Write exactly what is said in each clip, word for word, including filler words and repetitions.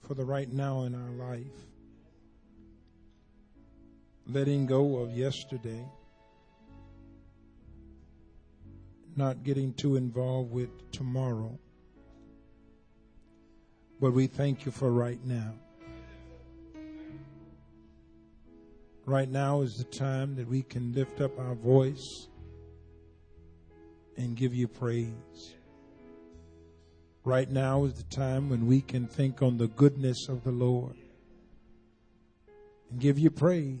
for the right now in our life. Letting go of yesterday. Not getting too involved with tomorrow. But we thank you for right now. Right now is the time that we can lift up our voice and give you praise. Right now is the time when we can think on the goodness of the Lord and give you praise.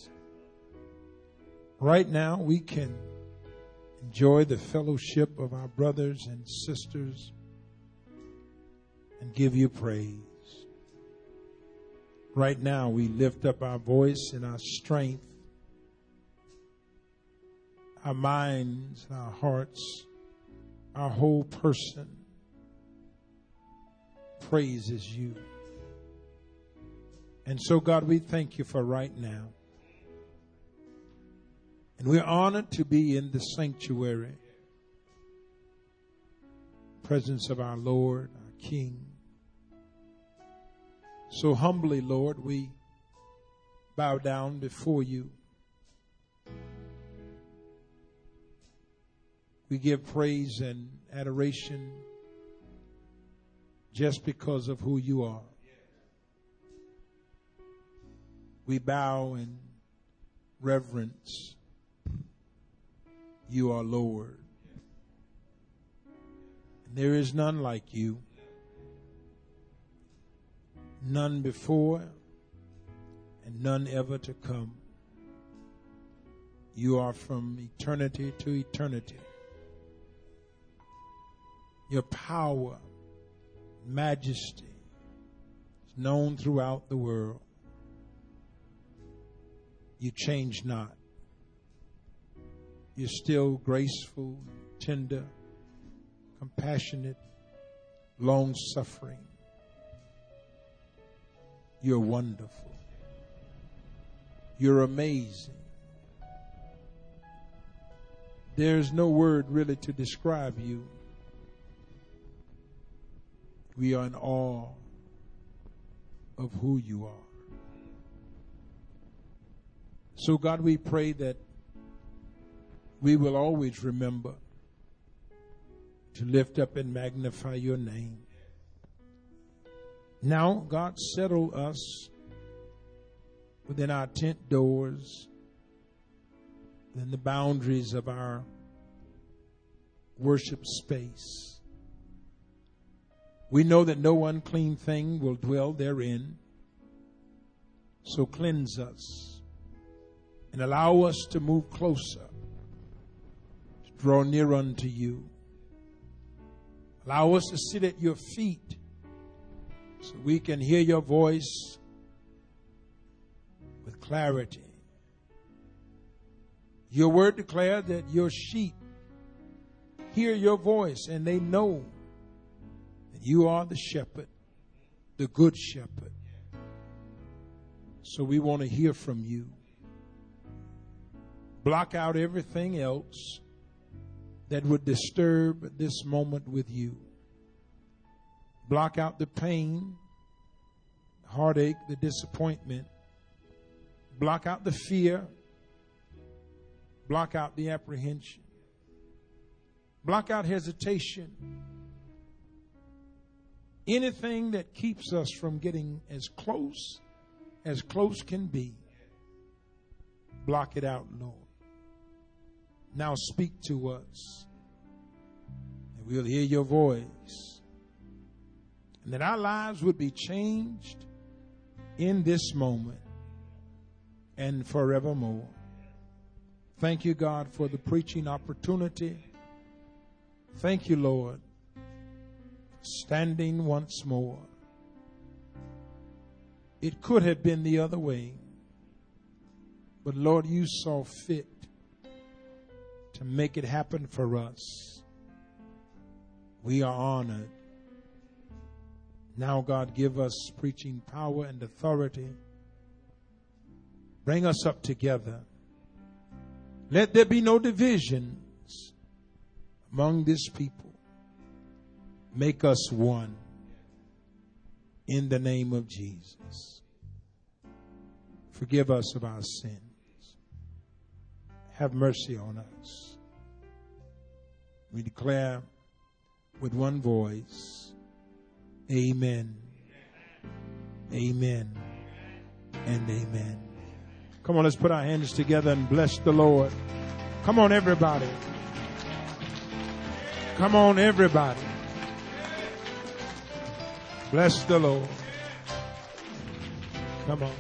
Right now we can enjoy the fellowship of our brothers and sisters and give you praise. Right now we lift up our voice and our strength, our minds, our hearts, our whole person praises you. And so, God, we thank you for right now. And we're honored to be in the sanctuary, presence of our Lord, our King. So humbly, Lord, we bow down before you. We give praise and adoration just because of who you are. We bow in reverence. You are Lord. And there is none like you. None before and none ever to come. You are from eternity to eternity. Your power, majesty is known throughout the world. You change not. You're still graceful, tender, compassionate, long-suffering. You're wonderful. You're amazing. There's no word really to describe you. We are in awe of who you are. So, God, we pray that we will always remember to lift up and magnify your name. Now, God, settle us within our tent doors, within the boundaries of our worship space. We know that no unclean thing will dwell therein. So cleanse us and allow us to move closer, to draw near unto you. Allow us to sit at your feet so we can hear your voice with clarity. Your word declared that your sheep hear your voice and they know that you are the shepherd, the good shepherd. So we want to hear from you. Block out everything else that would disturb this moment with you. Block out the pain, the heartache, the disappointment. Block out the fear. Block out the apprehension. Block out hesitation. Anything that keeps us from getting as close as close can be. Block it out, Lord. Now speak to us. And we'll hear your voice. And that our lives would be changed in this moment and forevermore. Thank you, God, for the preaching opportunity. Thank you, Lord, standing once more. It could have been the other way, but Lord, you saw fit to make it happen for us. We are honored. Now, God, give us preaching power and authority. Bring us up together. Let there be no divisions among this people. Make us one. in the name of Jesus. Forgive us of our sins. Have mercy on us. We declare with one voice, amen, amen, and amen. Come on, let's put our hands together and bless the Lord. Come on, everybody. Come on, everybody. Bless the Lord. Come on.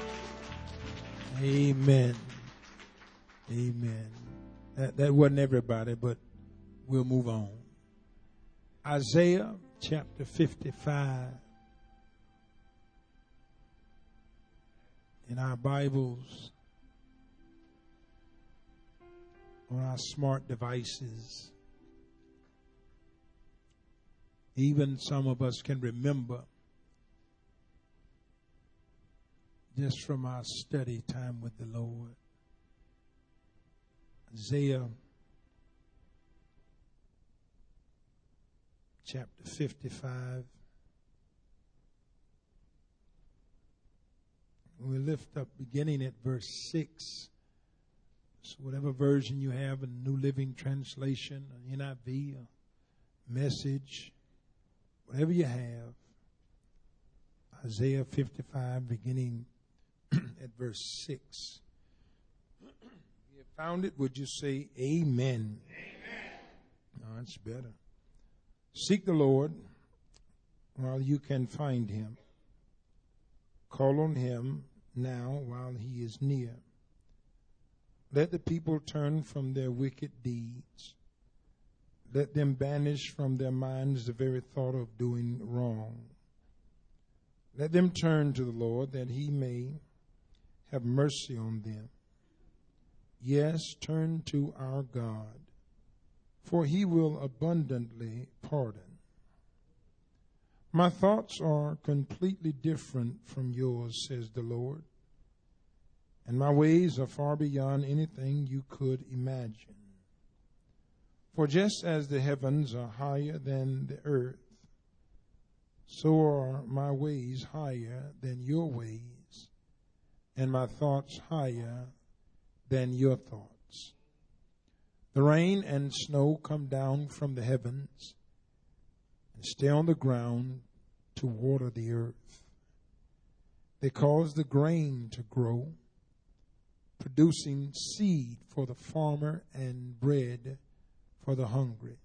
Amen. Amen. That, that wasn't everybody, but we'll move on. Isaiah chapter fifty-five. In our Bibles, on our smart devices, even some of us can remember just from our study time with the Lord. Isaiah chapter fifty-five. We lift up beginning at verse six. So whatever version you have, a New Living Translation, an N I V, a Message, whatever you have, Isaiah fifty-five, beginning at verse six. If you found it, would you say amen? Amen. Oh, that's better. Seek the Lord while you can find him. Call on him now while he is near. Let the people turn from their wicked deeds. Let them banish from their minds the very thought of doing wrong. Let them turn to the Lord that he may have mercy on them. Yes, turn to our God, for he will abundantly pardon. My thoughts are completely different from yours, says the Lord, and my ways are far beyond anything you could imagine. For just as the heavens are higher than the earth, so are my ways higher than your ways, and my thoughts higher than your thoughts. The rain and snow come down from the heavens and stay on the ground to water the earth. They cause the grain to grow, producing seed for the farmer and bread for the hungry.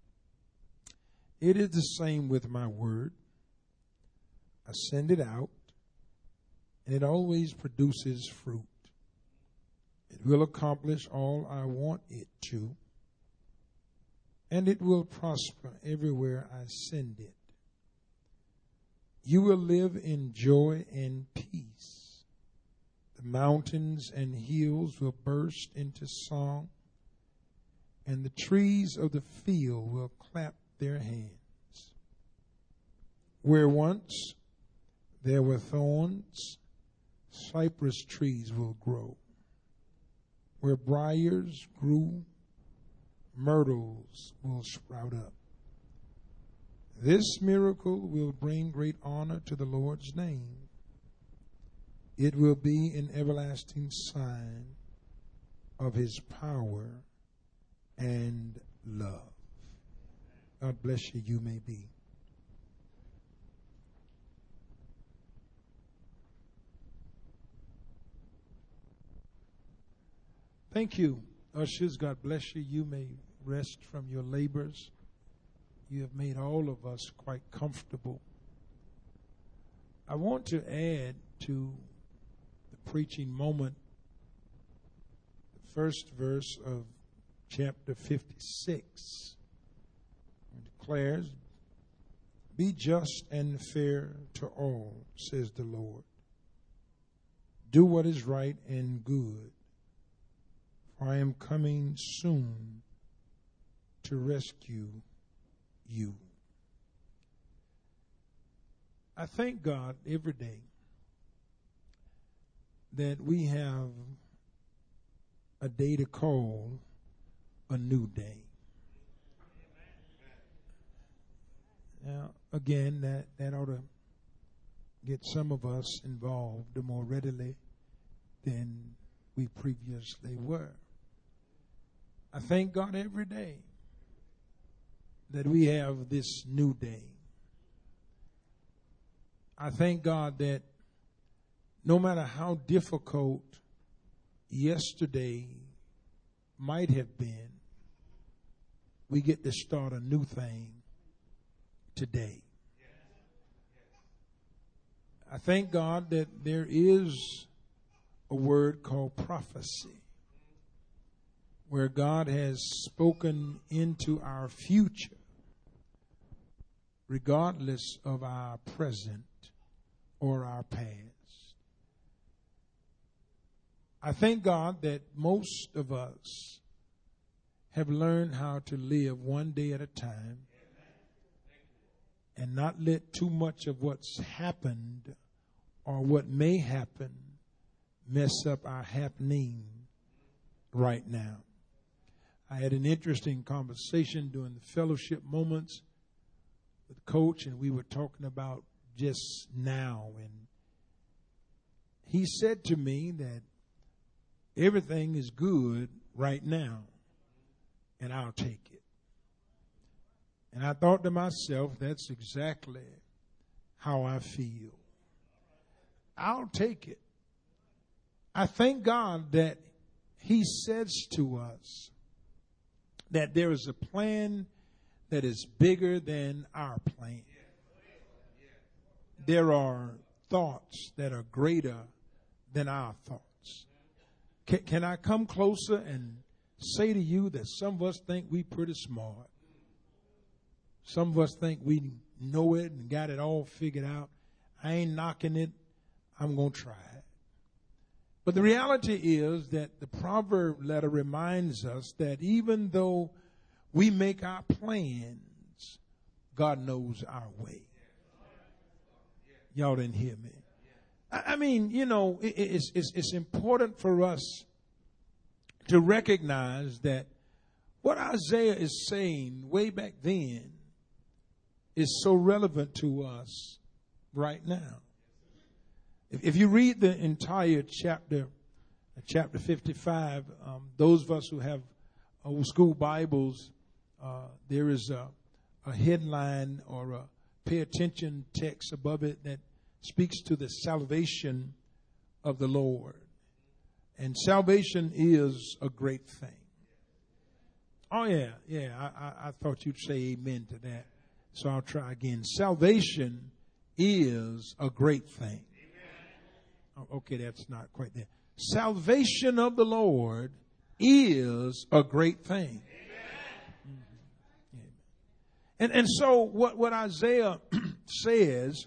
It is the same with my word. I send it out, and it always produces fruit. It will accomplish all I want it to, and it will prosper everywhere I send it. You will live in joy and peace. The mountains and hills will burst into song, and the trees of the field will clap their hands. Where once there were thorns, cypress trees will grow. Where briars grew, myrtles will sprout up. This miracle will bring great honor to the Lord's name. It will be an everlasting sign of his power and love. God bless you. You may be. Thank you, ushers. God bless you. You may rest from your labors. You have made all of us quite comfortable. I want to add to the preaching moment the first verse of chapter fifty-six. It declares, "Be just and fair to all, says the Lord. Do what is right and good. I am coming soon to rescue you." I thank God every day that we have a day to call a new day. Now, again, that, that ought to get some of us involved more readily than we previously were. I thank God every day that we have this new day. I thank God that no matter how difficult yesterday might have been, we get to start a new thing today. I thank God that there is a word called prophecy, where God has spoken into our future, regardless of our present or our past. I thank God that most of us have learned how to live one day at a time and not let too much of what's happened or what may happen mess up our happening right now. I had an interesting conversation during the fellowship moments with Coach, and we were talking about just now. And he said to me that everything is good right now, and I'll take it. And I thought to myself, that's exactly how I feel. I'll take it. I thank God that he says to us that there is a plan that is bigger than our plan. There are thoughts that are greater than our thoughts. Can, can I come closer and say to you that some of us think we pretty smart? Some of us think we know it and got it all figured out. I ain't knocking it. I'm going to try it. But the reality is that the proverb letter reminds us that even though we make our plans, God knows our way. Y'all didn't hear me. I mean, you know, it's, it's, it's important for us to recognize that what Isaiah is saying way back then is so relevant to us right now. If, if you read the entire chapter, chapter fifty-five, um, those of us who have old school Bibles, uh, there is a, a headline or a pay attention text above it that speaks to the salvation of the Lord. And salvation is a great thing. Oh, yeah, yeah, I, I, I thought you'd say amen to that. So I'll try again. Salvation is a great thing. Oh, okay, that's not quite there. Salvation of the Lord is a great thing. Mm-hmm. And, and so what, what Isaiah says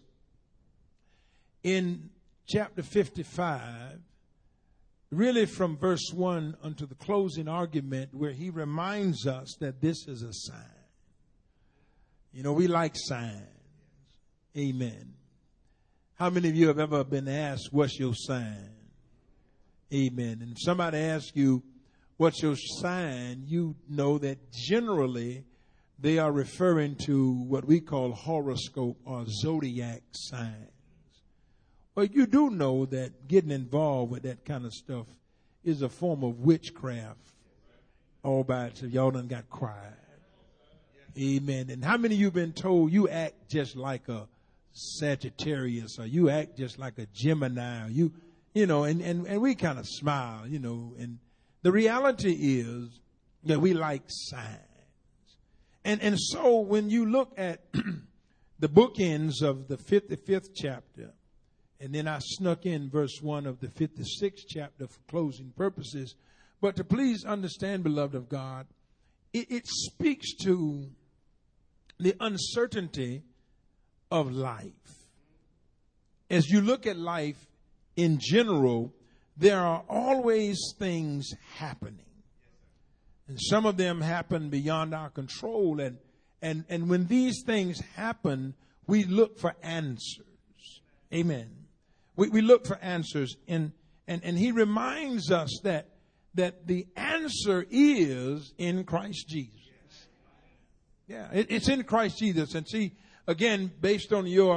in chapter fifty-five, really from verse one unto the closing argument, where he reminds us that this is a sign. You know, we like signs. Amen. How many of you have ever been asked, what's your sign? Amen. And if somebody asks you, what's your sign, you know that generally they are referring to what we call horoscope or zodiac signs. But you do know that getting involved with that kind of stuff is a form of witchcraft all by itself. Y'all done got quiet. Amen. And how many of you been told you act just like a Sagittarius, or you act just like a Gemini, or you, you know, and, and, and we kind of smile, you know, and the reality is that we like signs. And, and so when you look at the bookends of the fifty-fifth chapter, and then I snuck in verse one of the fifty-sixth chapter for closing purposes, but to please understand, beloved of God, it, it speaks to the uncertainty of life. As you look at life in general, there are always things happening. And some of them happen beyond our control. And, and, and when these things happen, we look for answers. Amen. We, we look for answers. And, and, and he reminds us that, that the answer is in Christ Jesus. Yeah, it, it's in Christ Jesus. And see, again, based on your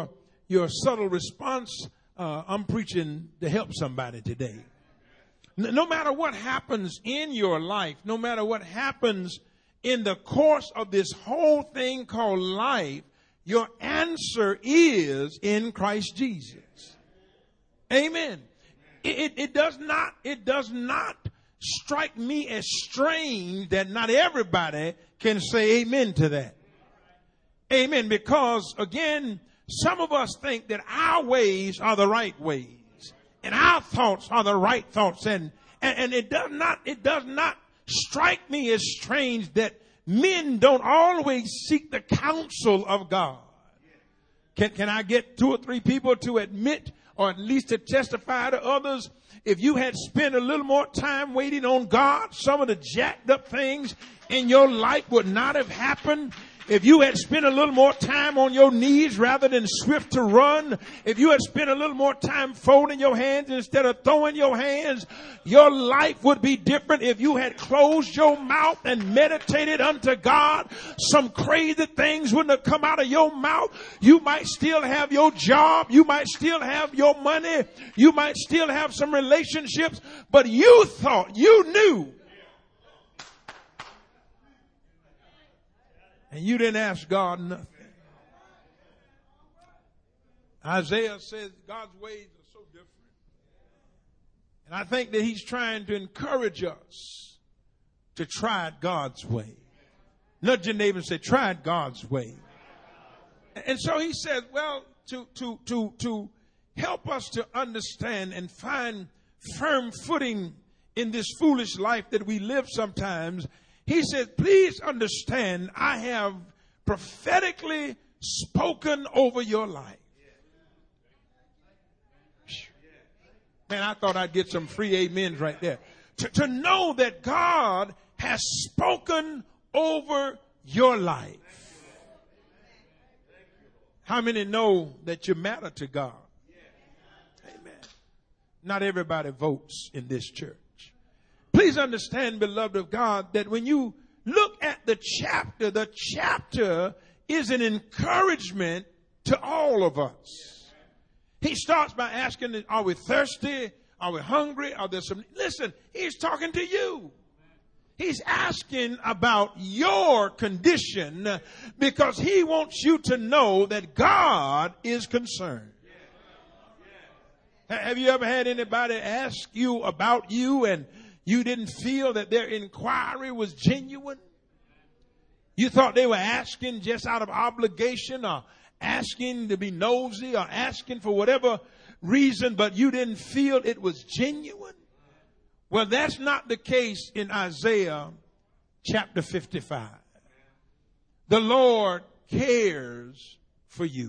your subtle response, uh, I'm preaching to help somebody today. No matter what happens in your life, no matter what happens in the course of this whole thing called life, your answer is in Christ Jesus. Amen. It, it, it does not, it does not strike me as strange that not everybody can say amen to that. Amen. Because again, some of us think that our ways are the right ways. And our thoughts are the right thoughts. And, and, and it does not, it does not strike me as strange that men don't always seek the counsel of God. Can, can I get two or three people to admit, or at least to testify to others, if you had spent a little more time waiting on God, some of the jacked up things in your life would not have happened. If you had spent a little more time on your knees rather than swift to run, if you had spent a little more time folding your hands instead of throwing your hands, your life would be different. If you had closed your mouth and meditated unto God, some crazy things wouldn't have come out of your mouth. You might still have your job. You might still have your money. You might still have some relationships, but you thought, you knew. And you didn't ask God nothing. Isaiah says God's ways are so different. And I think that he's trying to encourage us to try God's way. Nudge your neighbor and say, try God's way. And so he says, well, to, to, to, to help us to understand and find firm footing in this foolish life that we live sometimes, he said, please understand, I have prophetically spoken over your life. Man, I thought I'd get some free amens right there. To, to know that God has spoken over your life. How many know that you matter to God? Amen. Not everybody votes in this church. Please understand, beloved of God, that when you look at the chapter, the chapter is an encouragement to all of us. He starts by asking, are we thirsty? Are we hungry? Are there some? Listen, he's talking to you. He's asking about your condition because he wants you to know that God is concerned. Have you ever had anybody ask you about you and you didn't feel that their inquiry was genuine? You thought they were asking just out of obligation or asking to be nosy or asking for whatever reason, but you didn't feel it was genuine? Well, that's not the case in Isaiah chapter fifty-five. The Lord cares for you.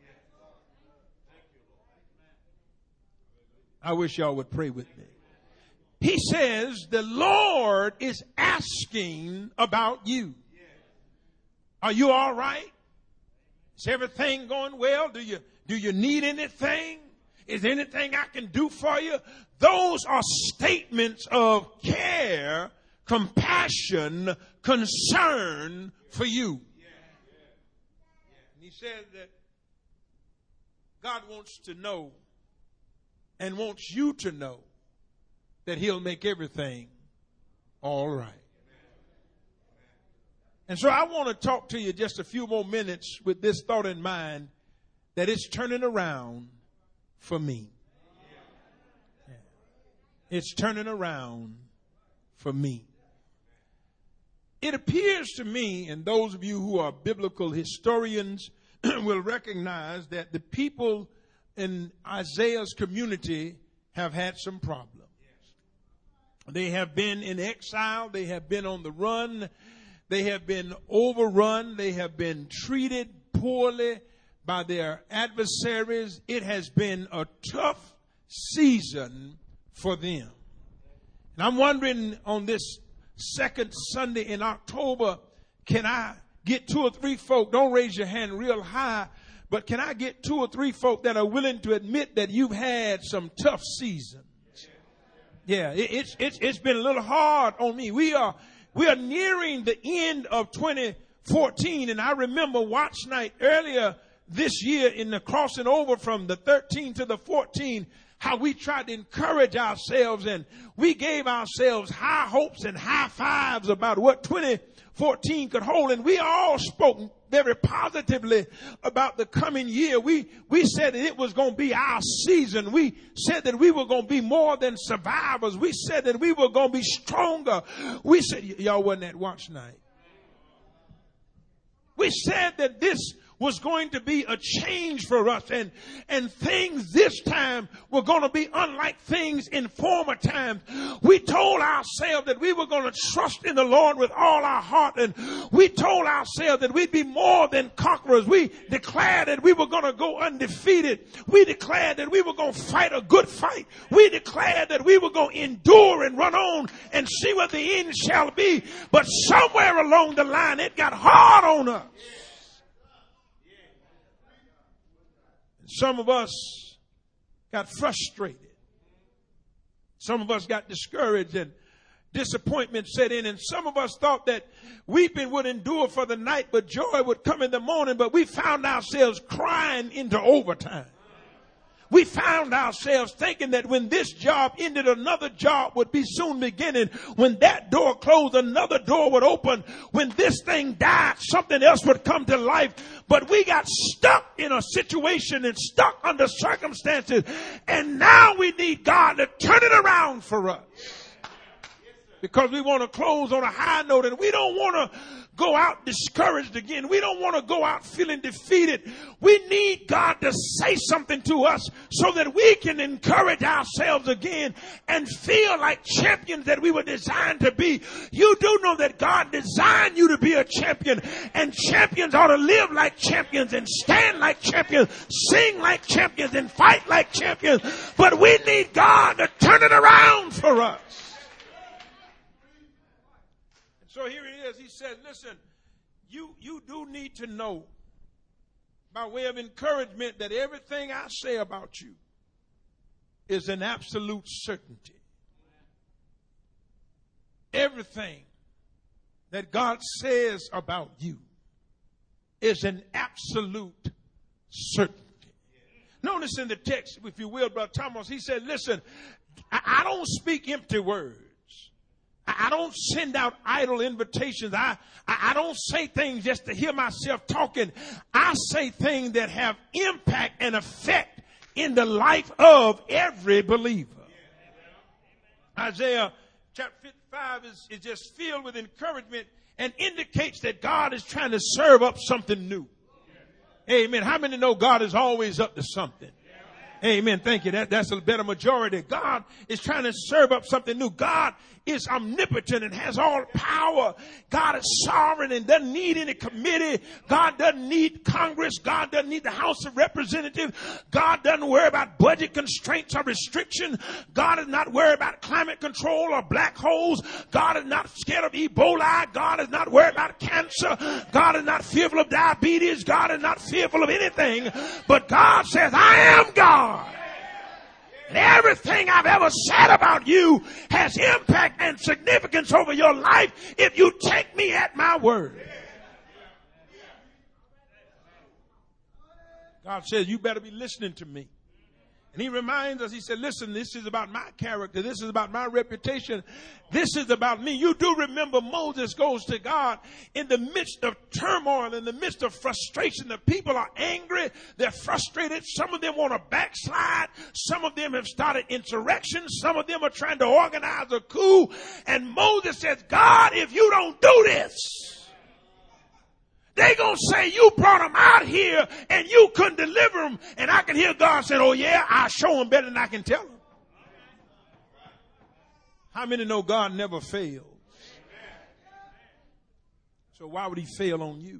I wish y'all would pray with me. He says the Lord is asking about you. Are you all right? Is everything going well? Do you, do you need anything? Is there anything I can do for you? Those are statements of care, compassion, concern for you. And he said that God wants to know and wants you to know that he'll make everything all right. And so I want to talk to you just a few more minutes with this thought in mind that it's turning around for me. It's turning around for me. It appears to me, and those of you who are biblical historians will recognize that the people in Isaiah's community have had some problems. They have been in exile. They have been on the run. They have been overrun. They have been treated poorly by their adversaries. It has been a tough season for them. And I'm wondering on this second Sunday in October, can I get two or three folk, don't raise your hand real high, but can I get two or three folk that are willing to admit that you've had some tough seasons? Yeah, it, it's, it's, it's been a little hard on me. We are, we are nearing the end of twenty fourteen. And I remember watch night earlier this year in the crossing over from the thirteen to the fourteen, how we tried to encourage ourselves and we gave ourselves high hopes and high fives about what twenty fourteen could hold. And we all spoke very positively about the coming year. We, we said that it was going to be our season. We said that we were going to be more than survivors. We said that we were going to be stronger. We said, y- y'all wasn't at watch night. We said that this was going to be a change for us, and and things this time were going to be unlike things in former times. We told ourselves that we were going to trust in the Lord with all our heart, and we told ourselves that we'd be more than conquerors. We declared that we were going to go undefeated. We declared that we were going to fight a good fight. We declared that we were going to endure and run on and see what the end shall be. But somewhere along the line, it got hard on us. Some of us got frustrated. Some of us got discouraged and disappointment set in. And some of us thought that weeping would endure for the night, but joy would come in the morning. But we found ourselves crying into overtime. We found ourselves thinking that when this job ended, another job would be soon beginning. When that door closed, another door would open. When this thing died, something else would come to life. But we got stuck in a situation and stuck under circumstances. And now we need God to turn it around for us. Because we want to close on a high note, and we don't want to go out discouraged again. We don't want to go out feeling defeated. We need God to say something to us so that we can encourage ourselves again and feel like champions that we were designed to be. You do know that God designed you to be a champion, and champions ought to live like champions and stand like champions, sing like champions and fight like champions. But we need God to turn it around for us. So here it is. He said, listen, you, you do need to know by way of encouragement that everything I say about you is an absolute certainty. Everything that God says about you is an absolute certainty. Notice in the text, if you will, Brother Thomas, he said, listen, I, I don't speak empty words. I don't send out idle invitations. I, I, I don't say things just to hear myself talking. I say things that have impact and effect in the life of every believer. Isaiah chapter fifty-five is, is just filled with encouragement and indicates that God is trying to serve up something new. Amen. How many know God is always up to something? Amen. Thank you. That, that's a better majority. God is trying to serve up something new. God is omnipotent and has all power. God is sovereign and doesn't need any committee. God doesn't need Congress. God doesn't need the House of Representatives. God doesn't worry about budget constraints or restrictions. God is not worried about climate control or black holes. God is not scared of Ebola. God is not worried about cancer. God is not fearful of diabetes. God is not fearful of anything. But God says, I am God. And everything I've ever said about you has impact and significance over your life if you take me at my word. God says, you better be listening to me. And he reminds us, he said, listen, this is about my character. This is about my reputation. This is about me. You do remember Moses goes to God in the midst of turmoil, in the midst of frustration. The people are angry. They're frustrated. Some of them want to backslide. Some of them have started insurrection. Some of them are trying to organize a coup. And Moses says, God, if you don't do this, they're going to say you brought them out here and you couldn't deliver them. And I can hear God saying, oh yeah, I'll show them better than I can tell them. How many know God never fails? So why would he fail on you?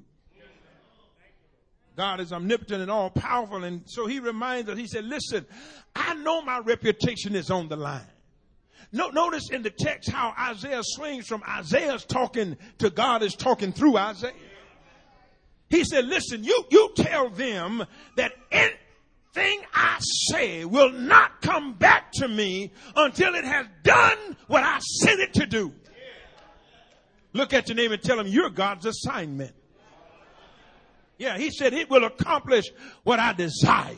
God is omnipotent and all powerful. And so he reminds us, he said, listen, I know my reputation is on the line. No, notice in the text how Isaiah swings from Isaiah's talking to God is talking through Isaiah. He said, listen, you, you tell them that anything I say will not come back to me until it has done what I sent it to do. Look at your neighbor and tell him you're God's assignment. Yeah, he said it will accomplish what I desire.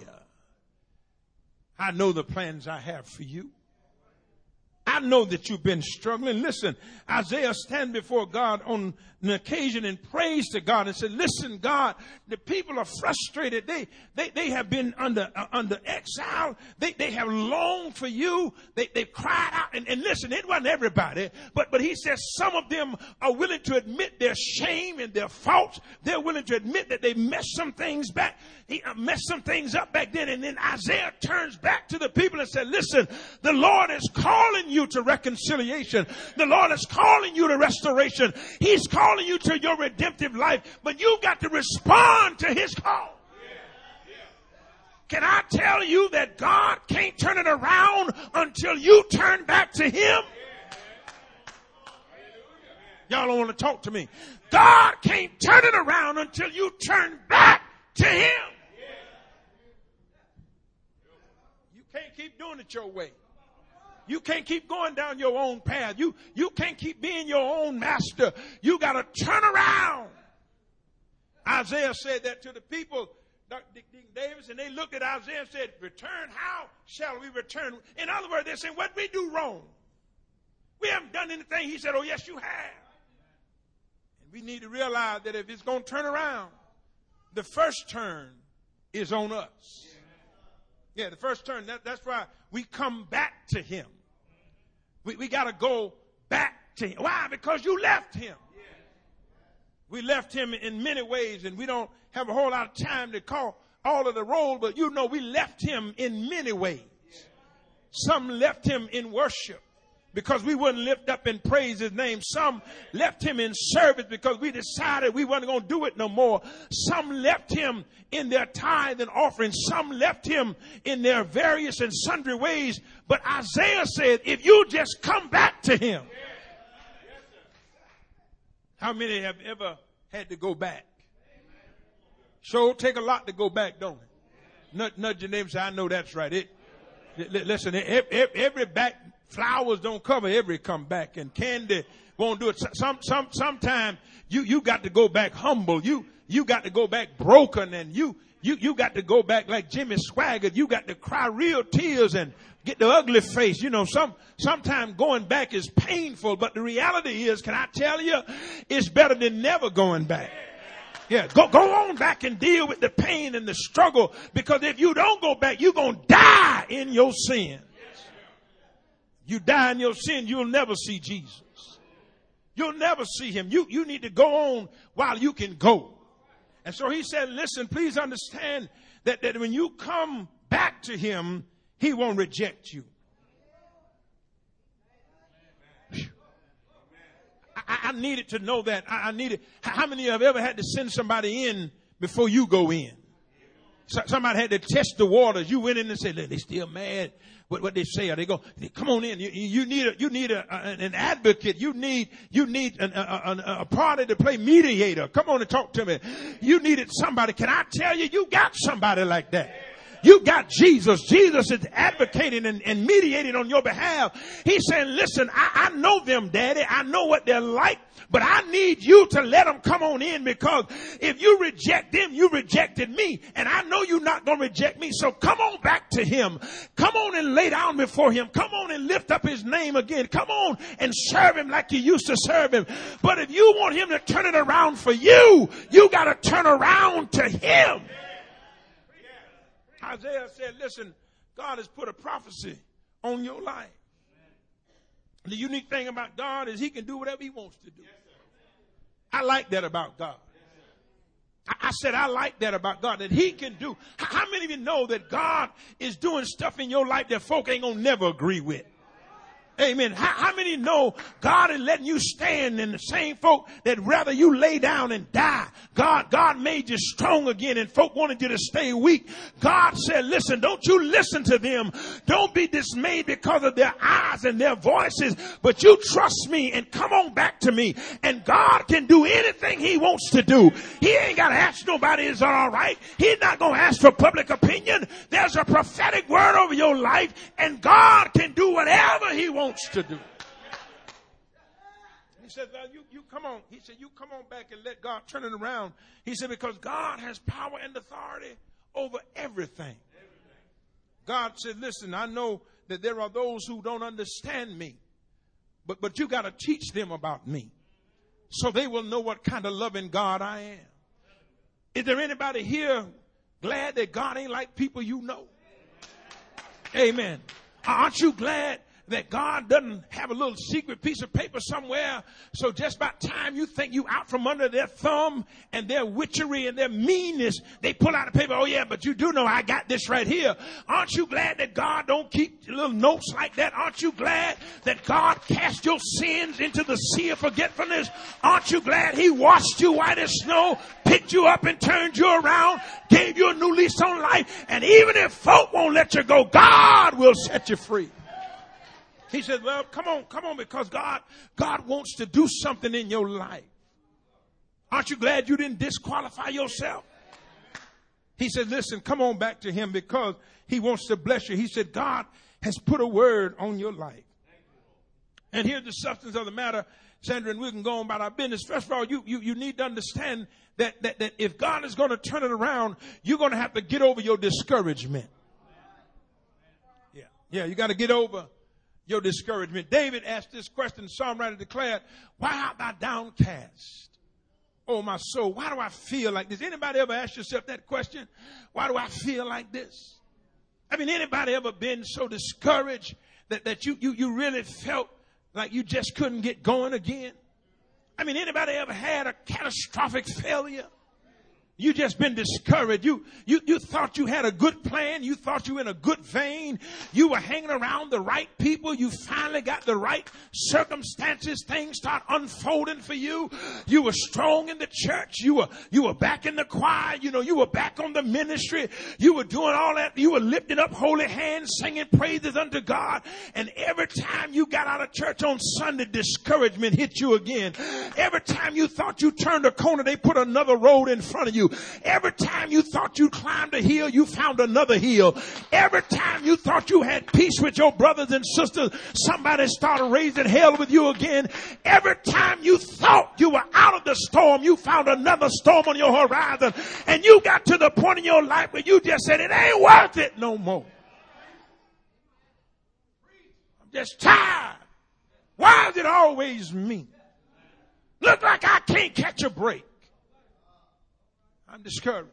I know the plans I have for you. I know that you've been struggling. Listen, Isaiah stand before God on an occasion and prays to God and said, listen, God, the people are frustrated. They, they, they have been under, uh, under exile. They, they have longed for you. They, they cried out. And, and listen, it wasn't everybody, but, but he says some of them are willing to admit their shame and their faults. They're willing to admit that they messed some things back. He uh, messed some things up back then. And then Isaiah turns back to the people and said, listen, the Lord is calling you to reconciliation. The Lord is calling you to restoration. He's calling you to your redemptive life, but you got to respond to his call. Can I tell you that God can't turn it around until you turn back to him? Y'all don't want to talk to me. God can't turn it around until you turn back to him. You can't keep doing it your way. You can't keep going down your own path. You, you can't keep being your own master. You got to turn around. Isaiah said that to the people, Doctor Deacon Davis, and they looked at Isaiah and said, return, how shall we return? In other words, they're saying, what did we do wrong? We haven't done anything. He said, oh, yes, you have. And we need to realize that if it's going to turn around, the first turn is on us. Yeah, the first turn, that, that's why we come back to him. We, we got to go back to him. Why? Because you left him. We left him in many ways, and we don't have a whole lot of time to call all of the roll, but you know we left him in many ways. Some left him in worship because we wouldn't lift up and praise his name. Some left him in service because we decided we weren't going to do it no more. Some left him in their tithe and offering. Some left him in their various and sundry ways. But Isaiah said, if you just come back to him. How many have ever had to go back? Sure, take a lot to go back, don't it? Nudge, nudge your neighbor and say, I know that's right. It, listen, every, every back, flowers don't cover every comeback, and candy won't do it. Some, some, sometime you, you got to go back humble. You, you got to go back broken, and you, you, you got to go back like Jimmy Swaggart. You got to cry real tears and get the ugly face. You know, some, sometimes going back is painful, but the reality is, can I tell you, it's better than never going back. Yeah, go, go on back and deal with the pain and the struggle, because if you don't go back, you're going to die in your sin. You die in your sin, you'll never see Jesus. You'll never see him. You, you need to go on while you can go. And so he said, listen, please understand that, that when you come back to him, he won't reject you. I, I needed to know that. I, I needed. How many of you have ever had to send somebody in before you go in? So, somebody had to test the waters. You went in and said, they still mad. What, what they say? Or they go, come on in. You, you need a, you need a, an advocate. You need, you need an, a, a, a party to play mediator. Come on and talk to me. You needed somebody. Can I tell you, you got somebody like that. You got Jesus. Jesus is advocating and, and mediating on your behalf. He's saying, listen, I, I know them, Daddy. I know what they're like, but I need you to let them come on in, because if you reject them, you rejected me. And I know you're not going to reject me. So come on back to him. Come on and lay down before him. Come on and lift up his name again. Come on and serve him like you used to serve him. But if you want him to turn it around for you, you got to turn around to him. Isaiah said, listen, God has put a prophecy on your life. The unique thing about God is he can do whatever he wants to do. I like that about God. I said, I like that about God, that he can do. How many of you know that God is doing stuff in your life that folk ain't going to never agree with? Amen. How, how many know God is letting you stand in the same folk that rather you lay down and die? God, God made you strong again, and folk wanted you to stay weak. God said, listen, don't you listen to them. Don't be dismayed because of their eyes and their voices, but you trust me and come on back to me. And God can do anything he wants to do. He ain't got to ask nobody, is that all right? He's not going to ask for public opinion. There's a prophetic word over your life, and God can do whatever he wants to do. He said, well, you, you come on. He said, you come on back and let God turn it around. He said, because God has power and authority over everything. God said, listen, I know that there are those who don't understand me, but, but you got to teach them about me so they will know what kind of loving God I am. Is there anybody here glad that God ain't like people you know? Amen. Aren't you glad that God doesn't have a little secret piece of paper somewhere, so just by time you think you out from under their thumb and their witchery and their meanness, they pull out a paper, oh yeah, but you do know I got this right here. Aren't you glad that God don't keep little notes like that? Aren't you glad that God cast your sins into the sea of forgetfulness? Aren't you glad he washed you white as snow, picked you up and turned you around, gave you a new lease on life, and even if folk won't let you go, God will set you free. He said, well, come on, come on, because God, God wants to do something in your life. Aren't you glad you didn't disqualify yourself? He said, listen, come on back to him because he wants to bless you. He said, God has put a word on your life. And here's the substance of the matter, Sandra, and we can go on about our business. First of all, you, you, you need to understand that, that, that if God is going to turn it around, you're going to have to get over your discouragement. Yeah, yeah, you got to get over your discouragement. David asked this question. The psalm writer declared, why art thou downcast, oh my soul? Why do I feel like this? Anybody ever ask yourself that question? Why do I feel like this? I mean, anybody ever been so discouraged that, that you, you, you really felt like you just couldn't get going again? I mean, anybody ever had a catastrophic failure? You just been discouraged. You, you, you thought you had a good plan. You thought you were in a good vein. You were hanging around the right people. You finally got the right circumstances. Things start unfolding for you. You were strong in the church. You were, you were back in the choir. You know, you were back on the ministry. You were doing all that. You were lifting up holy hands, singing praises unto God. And every time you got out of church on Sunday, discouragement hit you again. Every time you thought you turned a corner, they put another road in front of you. Every time you thought you climbed a hill, you found another hill. Every time you thought you had peace with your brothers and sisters, somebody started raising hell with you again. Every time you thought you were out of the storm, you found another storm on your horizon. And you got to the point in your life where you just said, it ain't worth it no more. I'm just tired. Why is it always me? Look like I can't catch a break. I'm discouraged.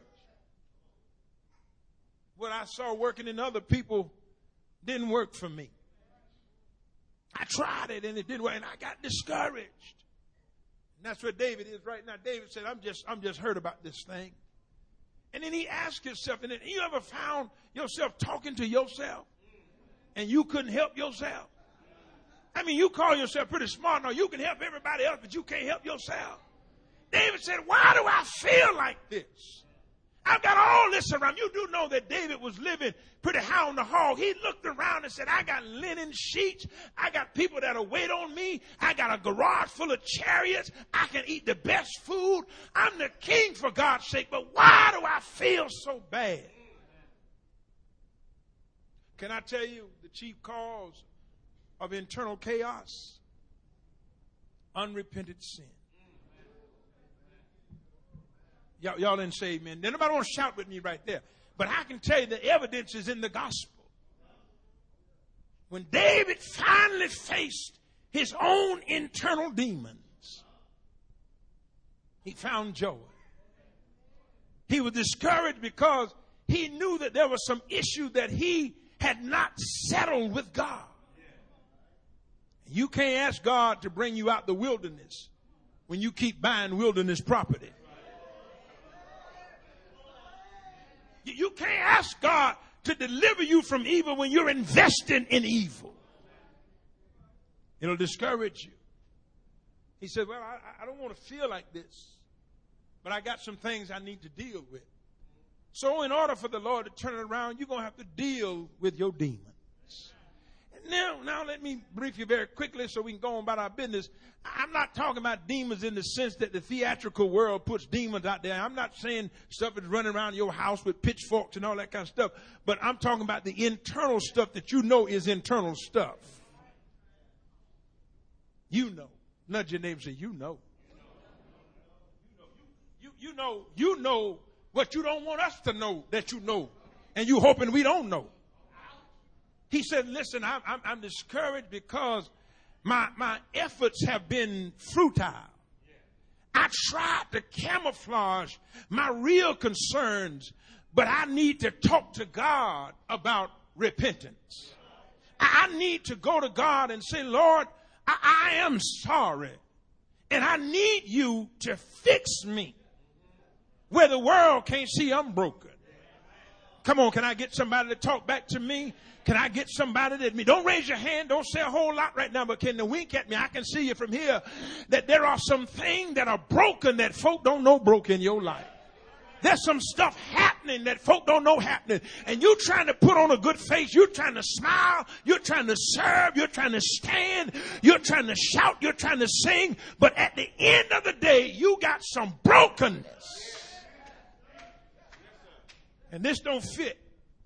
What I saw working in other people didn't work for me. I tried it and it didn't work, and I got discouraged. And that's where David is right now. David said, I'm just, I'm just hurt about this thing. And then he asked himself, and then you ever found yourself talking to yourself and you couldn't help yourself? I mean, you call yourself pretty smart. No, you can help everybody else, but you can't help yourself. David said, why do I feel like this? I've got all this around. You do know that David was living pretty high on the hog. He looked around and said, I got linen sheets. I got people that'll wait on me. I got a garage full of chariots. I can eat the best food. I'm the king for God's sake. But why do I feel so bad? Can I tell you the chief cause of internal chaos? Unrepented sin. Y'all, y'all didn't say amen. Nobody want to shout with me right there. But I can tell you the evidence is in the gospel. When David finally faced his own internal demons, he found joy. He was discouraged because he knew that there was some issue that he had not settled with God. You can't ask God to bring you out the wilderness when you keep buying wilderness property. You can't ask God to deliver you from evil when you're investing in evil. It'll discourage you. He said, well, I, I don't want to feel like this, but I got some things I need to deal with. So in order for the Lord to turn it around, you're going to have to deal with your demons. And now, now let me brief you very quickly so we can go on about our business. I'm not talking about demons in the sense that the theatrical world puts demons out there. I'm not saying stuff is running around your house with pitchforks and all that kind of stuff. But I'm talking about the internal stuff that you know is internal stuff. You know. Nudge your neighbor and say, you know. You, you know, you know what you don't want us to know that you know. And you hoping we don't know. He said, listen, I'm, I'm, I'm discouraged because my, my efforts have been futile. I tried to camouflage my real concerns, but I need to talk to God about repentance. I, I need to go to God and say, Lord, I, I am sorry. And I need you to fix me where the world can't see I'm broken. Come on, can I get somebody to talk back to me? Can I get somebody that me? Don't raise your hand. Don't say a whole lot right now, but can you wink at me? I can see you from here that there are some things that are broken that folk don't know broke in your life. There's some stuff happening that folk don't know happening. And you're trying to put on a good face. You're trying to smile. You're trying to serve. You're trying to stand. You're trying to shout. You're trying to sing. But at the end of the day, you got some brokenness. And this don't fit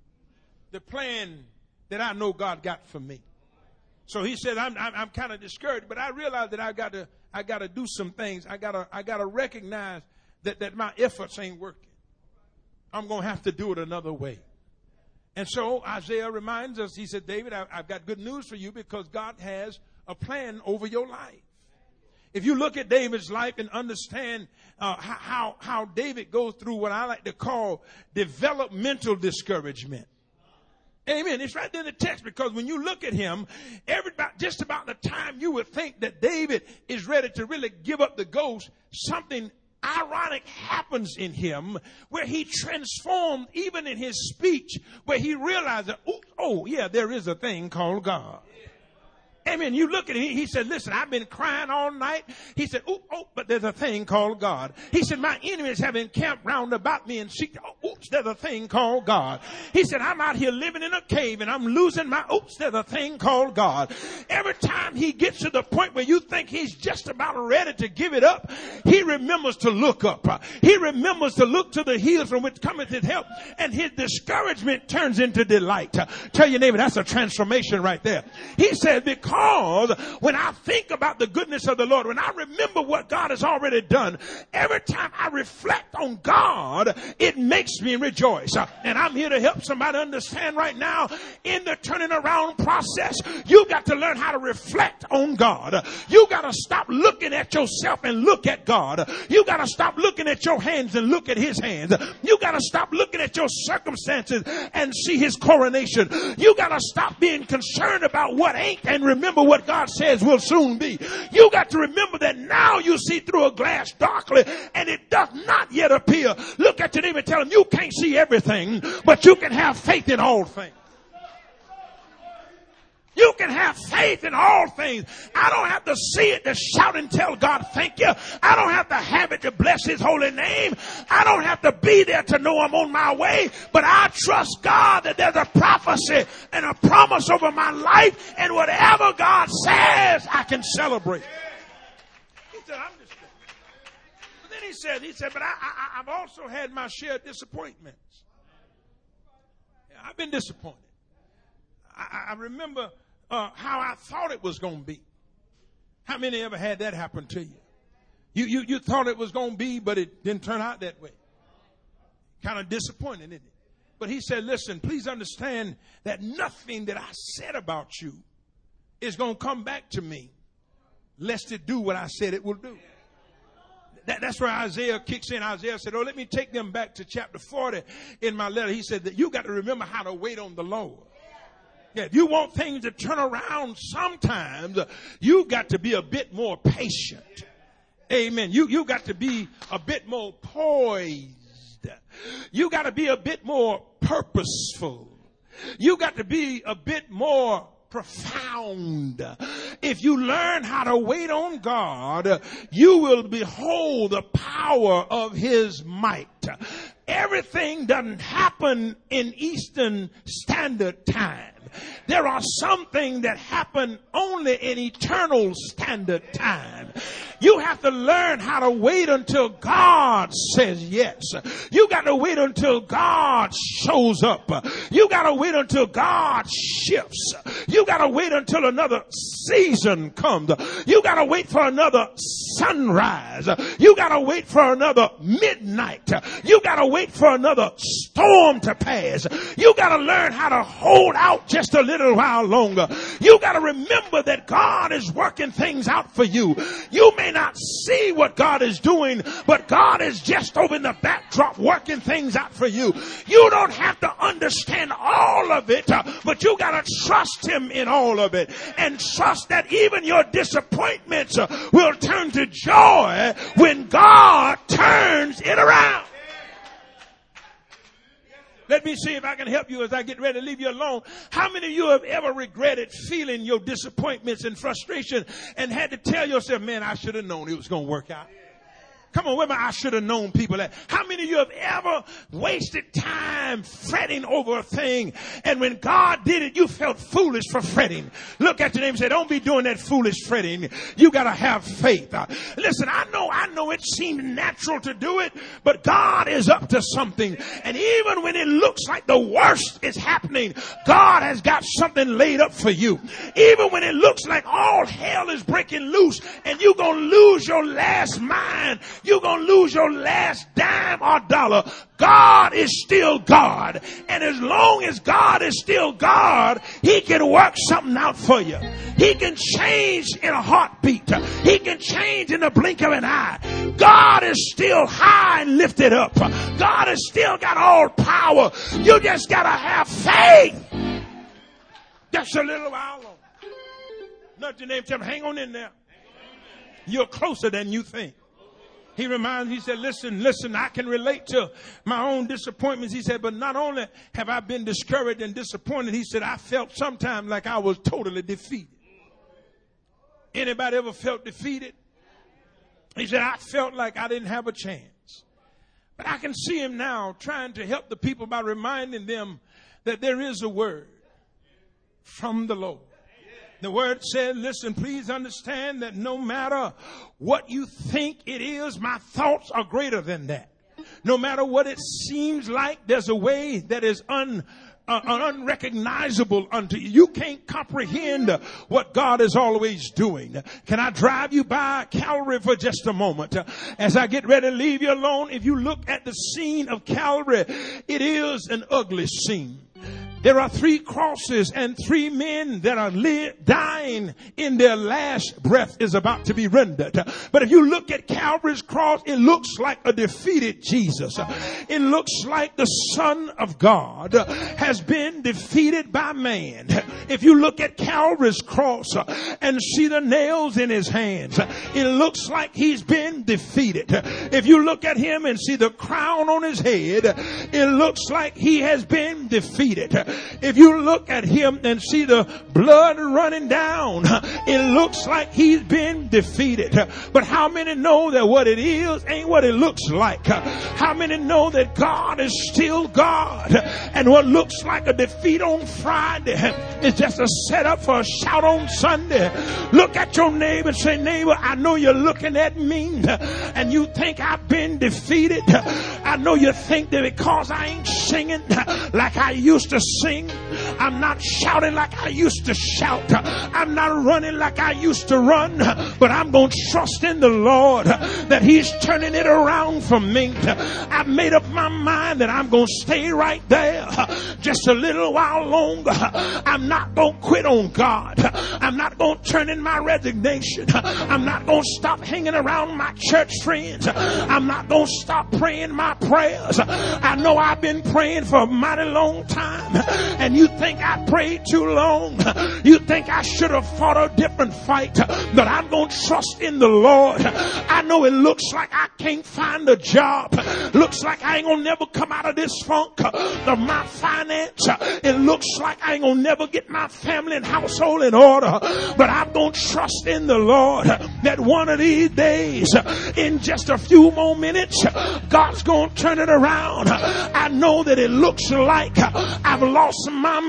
the plan that I know God got for me. So he said, I'm, I'm, I'm kind of discouraged, but I realize that I got to, I got to do some things. I got to, I got to recognize that, that my efforts ain't working. I'm going to have to do it another way. And so Isaiah reminds us, he said, David, I, I've got good news for you because God has a plan over your life. If you look at David's life and understand uh, how, how David goes through what I like to call developmental discouragement. Amen. It's right there in the text, because when you look at him, everybody, just about the time you would think that David is ready to really give up the ghost, something ironic happens in him where he transformed even in his speech, where he realized that, oh, oh yeah, there is a thing called God. Amen. You look at him. He said, listen, I've been crying all night. He said, oh, oh, but there's a thing called God. He said, my enemies have encamped round about me and seek, oh, oops, there's a thing called God. He said, I'm out here living in a cave and I'm losing my, oops, there's a thing called God. Every time he gets to the point where you think he's just about ready to give it up, he remembers to look up. He remembers to look to the hills from which cometh his help, and his discouragement turns into delight. Tell your neighbor, that's a transformation right there. He said, because Because when I think about the goodness of the Lord, when I remember what God has already done, every time I reflect on God, it makes me rejoice. And I'm here to help somebody understand right now, in the turning around process, you got to learn how to reflect on God. You got to stop looking at yourself and look at God. You got to stop looking at your hands and look at his hands. You got to stop looking at your circumstances and see his coronation. You got to stop being concerned about what ain't and remember Remember what God says will soon be. You got to remember that now you see through a glass darkly and it does not yet appear. Look at your neighbor and tell him, you can't see everything, but you can have faith in all things. You can have faith in all things. I don't have to see it to shout and tell God thank you. I don't have to have it to bless his holy name. I don't have to be there to know I'm on my way. But I trust God that there's a prophecy and a promise over my life. And whatever God says, I can celebrate. He said, I'm just... But then he said, he said, but I, I, I've also had my share of disappointments. Yeah, I've been disappointed. I, I remember uh, how I thought it was going to be. How many ever had that happen to you? You, you, you thought it was going to be, but it didn't turn out that way. Kind of disappointing, isn't it? But he said, listen, please understand that nothing that I said about you is going to come back to me lest it do what I said it will do. That, that's where Isaiah kicks in. Isaiah said, oh, let me take them back to chapter forty in my letter. He said that you got to remember how to wait on the Lord. Yeah, if you want things to turn around, sometimes you got to be a bit more patient. Amen. You, you got to be a bit more poised. You got to be a bit more purposeful. You got to be a bit more profound. If you learn how to wait on God, you will behold the power of his might. Everything doesn't happen in Eastern Standard Time. There are some things that happen only in eternal standard time. You have to learn how to wait until God says yes. You got to wait until God shows up. You got to wait until God shifts. You got to wait until another season comes. You got to wait for another sunrise. You got to wait for another midnight. You got to wait for another storm to pass. You got to learn how to hold out just a little while longer. You got to remember that God is working things out for you. You may not see what God is doing, but God is just over in the backdrop working things out for you. You don't have to understand all of it, but you got to trust him in all of it, and trust that even your disappointments will turn to joy when God turns it around. Let me see if I can help you as I get ready to leave you alone. How many of you have ever regretted feeling your disappointments and frustration and had to tell yourself, man, I should have known it was going to work out? Come on, women, I should have known people that. How many of you have ever wasted time fretting over a thing, and when God did it, you felt foolish for fretting? Look at your neighbor and say, don't be doing that foolish fretting. You got to have faith. Uh, listen, I know, I know it seemed natural to do it, but God is up to something. And even when it looks like the worst is happening, God has got something laid up for you. Even when it looks like all hell is breaking loose and you're going to lose your last mind, you're going to lose your last dime or dollar, God is still God. And as long as God is still God, he can work something out for you. He can change in a heartbeat. He can change in the blink of an eye. God is still high and lifted up. God has still got all power. You just got to have faith. Just a little while longer. Nudge your name, tell him, hang on in there. You're closer than you think. He reminds me, he said, listen, listen, I can relate to my own disappointments. He said, but not only have I been discouraged and disappointed, he said, I felt sometimes like I was totally defeated. Anybody ever felt defeated? He said, I felt like I didn't have a chance. But I can see him now trying to help the people by reminding them that there is a word from the Lord. The word said, listen, please understand that no matter what you think it is, my thoughts are greater than that. No matter what it seems like, there's a way that is un, uh, unrecognizable unto you. You can't comprehend what God is always doing. Can I drive you by Calvary for just a moment? As I get ready to leave you alone, if you look at the scene of Calvary, it is an ugly scene. There are three crosses and three men that are li- dying in their last breath is about to be rendered. But if you look at Calvary's cross, it looks like a defeated Jesus. It looks like the Son of God has been defeated by man. If you look at Calvary's cross and see the nails in his hands, it looks like he's been defeated. If you look at him and see the crown on his head, it looks like he has been defeated. If you look at him and see the blood running down, it looks like he's been defeated. But how many know that what it is ain't what it looks like? How many know that God is still God? And what looks like a defeat on Friday is just a setup for a shout on Sunday. Look at your neighbor and say, neighbor, I know you're looking at me and you think I've been defeated. I know you think that because I ain't singing like I used to sing, I'm not shouting like I used to shout, I'm not running like I used to run, but I'm going to trust in the Lord that he's turning it around for me. I've made up my mind that I'm going to stay right there just a little while longer. I'm not going to quit on God. I'm not going to turn in my resignation. I'm not going to stop hanging around my church friends. I'm not going to stop praying my prayers. I know I've been praying for a mighty long time, and you think I prayed too long. You think I should have fought a different fight, but I'm going to trust in the Lord. I know it looks like I can't find a job. Looks like I ain't going to never come out of this funk of my finance. It looks like I ain't going to never get my family and household in order, but I'm going to trust in the Lord that one of these days, in just a few more minutes, God's going to turn it around. I know that it looks like I've lost my mind,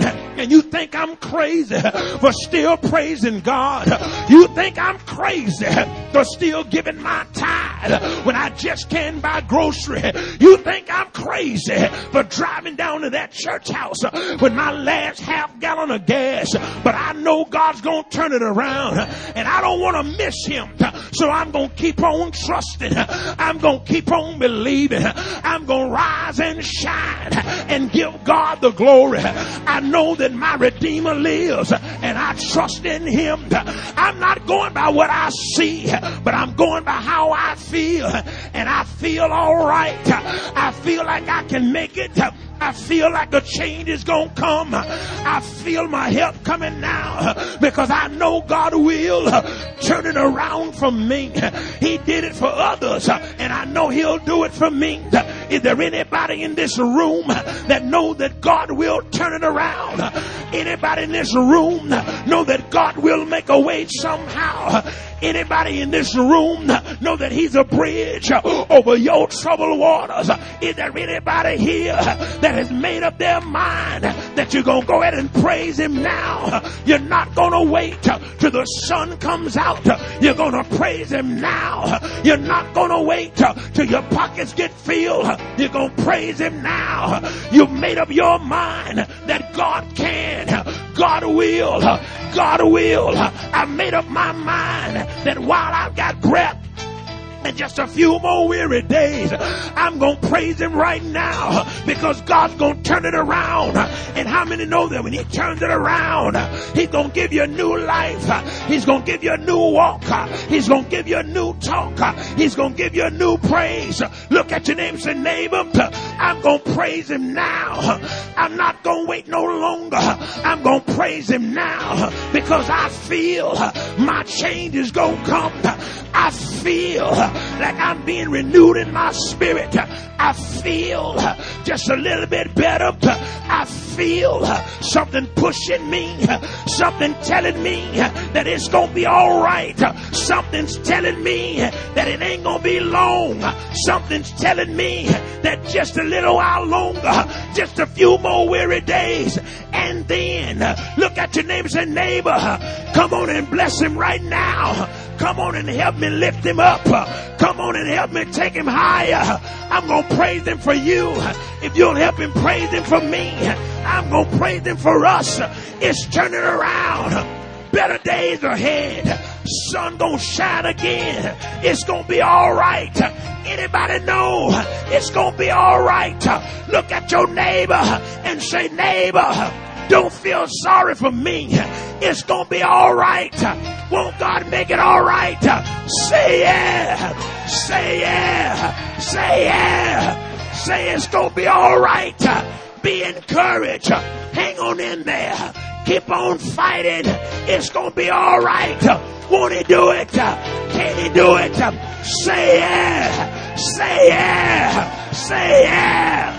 around and you think I'm crazy for still praising God. You think I'm crazy for still giving my tithe when I just can't buy grocery. You think I'm crazy for driving down to that church house with my last half gallon of gas. But I know God's going to turn it around and I don't want to miss him. So I'm going to keep on trusting. I'm going to keep on believing. I'm going to rise and shine and give God the glory. I know that my Redeemer lives and I trust in him. I'm not going by what I see, but I'm going by how I feel. And I feel all right. I feel like I can make it. I feel like a change is going to come. I feel my help coming now because I know God will turn it around for me. He did it for others and I know he'll do it for me. Is there anybody in this room that know that God will turn it around? Anybody in this room know that God will make a way somehow? Anybody in this room know that he's a bridge over your troubled waters? Is there anybody here that has made up their mind that you're going to go ahead and praise him now? You're not going to wait till the sun comes out. You're going to praise him now. You're not going to wait till your pockets get filled. You're going to praise him now. You've made up your mind that God can, God will, God will. I made up my mind that while I've got breath and just a few more weary days, I'm going to praise him right now because God's going to turn it around. And how many know that when he turns it around, he's going to give you a new life. He's going to give you a new walk. He's going to give you a new talk. He's going to give you a new praise. Look at your neighbor and say, neighbor, I'm going to praise him now. I'm not going to wait no longer. I'm going to praise him now because I feel my change is going to come. I feel like I'm being renewed in my spirit. I feel just a little bit better. I feel something pushing me, something telling me that it's going to be all right. Something's telling me that it ain't going to be long. Something's telling me that just a little while longer, just a few more weary days. And then look at your neighbor and say, neighbor, come on and bless him right now. Come on and help me lift him up. Come on and help me take him higher. I'm going to praise him for you. If you'll help him praise him for me, I'm going to praise him for us. It's turning around. Better days ahead. Sun going to shine again. It's going to be all right. Anybody know it's going to be all right? Look at your neighbor and say, neighbor, don't feel sorry for me. It's going to be all right. Won't God make it all right? Say yeah. Say yeah. Say yeah. Say it's going to be all right. Be encouraged. Hang on in there. Keep on fighting. It's going to be all right. Won't he do it? Can he do it? Say yeah. Say yeah. Say yeah.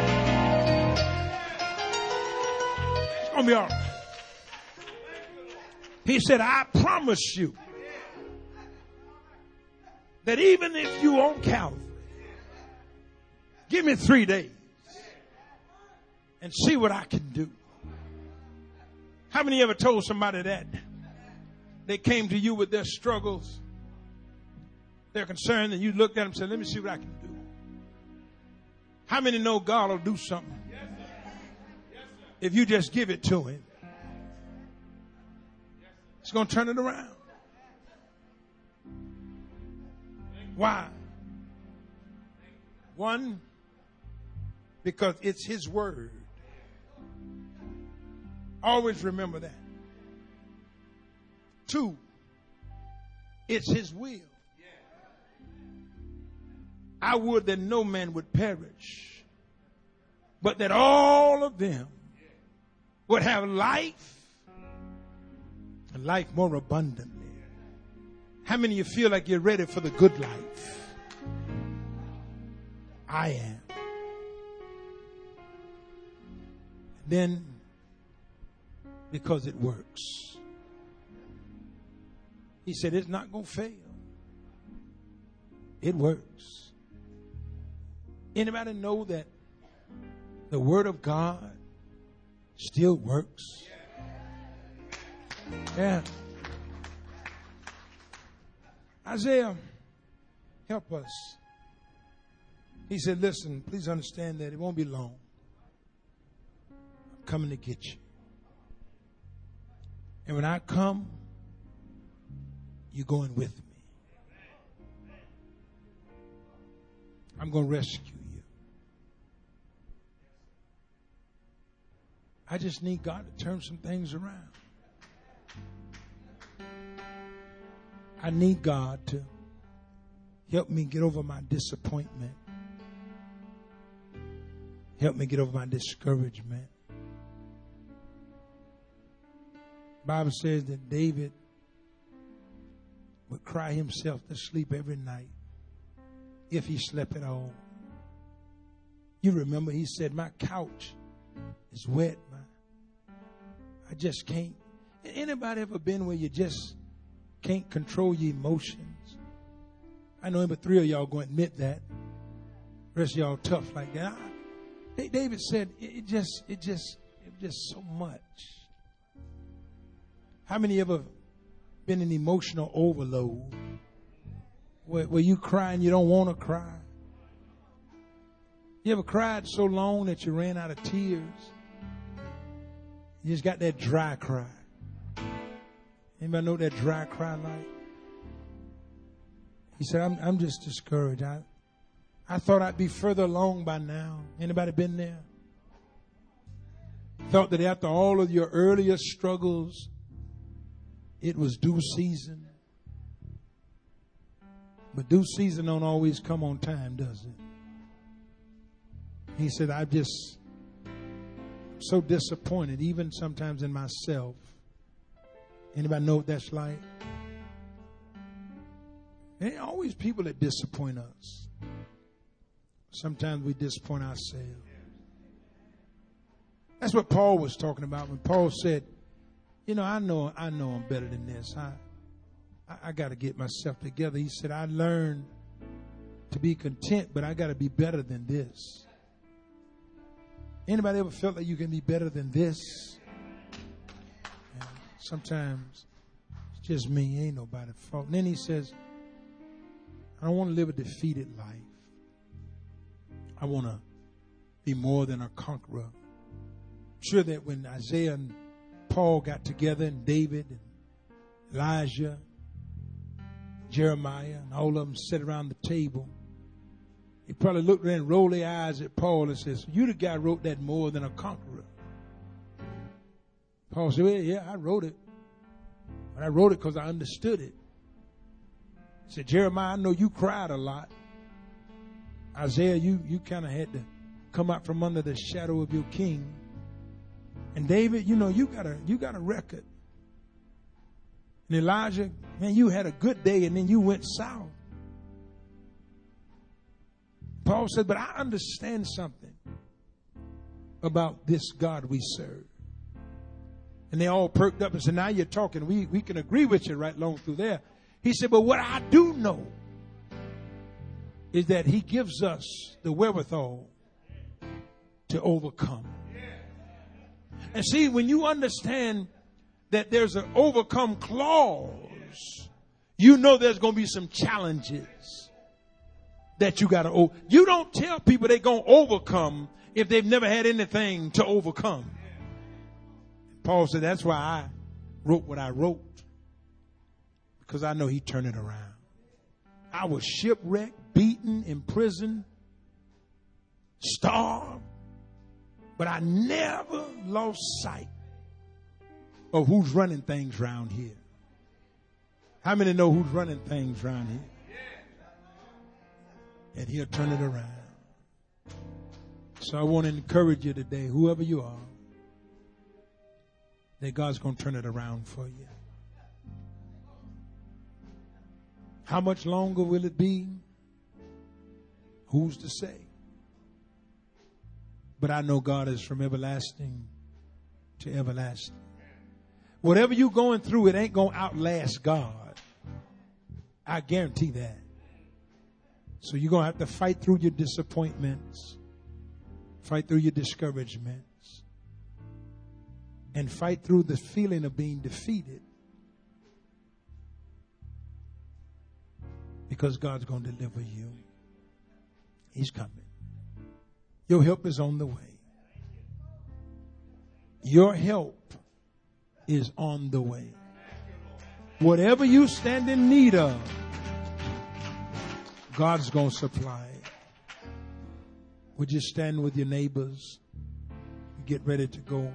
It's going to be all right. He said, I promise you that even if you on Calvary, give me three days and see what I can do. How many ever told somebody that? They came to you with their struggles, their concern, and you looked at them and said, let me see what I can do. How many know God will do something if you just give it to him? It's going to turn it around. Why? One, because it's his word. Always remember that. Two, it's his will. I would that no man would perish, but that all of them would have life, and life more abundantly. How many of you feel like you're ready for the good life? I am. Then, because it works. He said it's not going to fail. It works. Anybody know that the word of God Still works. Yeah. Isaiah, help us. He said, listen, please understand that it won't be long. I'm coming to get you. And when I come, you're going with me. I'm going to rescue you. I just need God to turn some things around. I need God to help me get over my disappointment. Help me get over my discouragement. The Bible says that David would cry himself to sleep every night if he slept at all. You remember he said, my couch is wet. My, I just can't. Anybody ever been where you just can't control your emotions? I know but three of y'all going to admit that. The rest of y'all tough like that. I, David said it just, it just, it just so much. How many ever been in emotional overload where, where you cry and you don't want to cry? You ever cried so long that you ran out of tears? You just got that dry cry. Anybody know what that dry cry like? He said, I'm, I'm just discouraged. I, I thought I'd be further along by now. Anybody been there? Thought that after all of your earlier struggles, it was due season. But due season don't always come on time, does it? He said, I'm just so disappointed, even sometimes in myself. Anybody know what that's like? There ain't always people that disappoint us. Sometimes we disappoint ourselves. That's what Paul was talking about when Paul said, you know, I know I know I'm better than this. I I, I got to get myself together. He said, I learned to be content, but I got to be better than this. Anybody ever felt like you can be better than this? And sometimes it's just me. Ain't nobody's fault. And then he says, I don't want to live a defeated life. I want to be more than a conqueror. I'm sure that when Isaiah and Paul got together, and David and Elijah, Jeremiah, and all of them sat around the table, he probably looked around and rolled their eyes at Paul and says, you the guy wrote that more than a conqueror. Paul said, well, yeah, I wrote it. But I wrote it because I understood it. He said, Jeremiah, I know you cried a lot. Isaiah, you, you kind of had to come out from under the shadow of your king. And David, you know, you got a, you got a record. And Elijah, man, you had a good day and then you went south. Paul said, but I understand something about this God we serve. And they all perked up and said, now you're talking. We, we can agree with you right along through there. He said, but what I do know is that he gives us the wherewithal to overcome. And see, when you understand that there's an overcome clause, you know there's going to be some challenges that you got to over. You don't tell people they're going to overcome if they've never had anything to overcome. Paul said, that's why I wrote what I wrote, because I know he turned it around. I was shipwrecked, beaten, imprisoned, starved, but I never lost sight of who's running things around here. How many know who's running things around here? And he'll turn it around. So I want to encourage you today, whoever you are, that God's going to turn it around for you. How much longer will it be? Who's to say? But I know God is from everlasting to everlasting. Whatever you're going through, it ain't going to outlast God. I guarantee that. So you're going to have to fight through your disappointments. Fight through your discouragements. and fight through the feeling of being defeated, because God's going to deliver you. He's coming. Your help is on the way. Your help is on the way. Whatever you stand in need of, God's going to supply it. Would you stand with your neighbors? Get ready to go.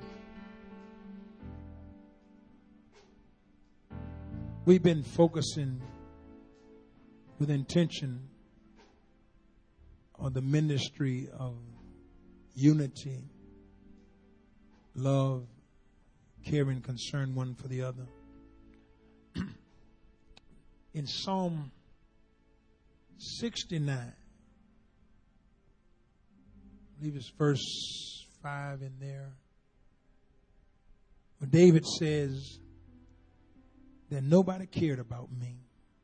We've been focusing with intention on the ministry of unity, love, care, and concern one for the other. In Psalm sixty-nine, I believe it's verse five in there, where David says that nobody cared about me.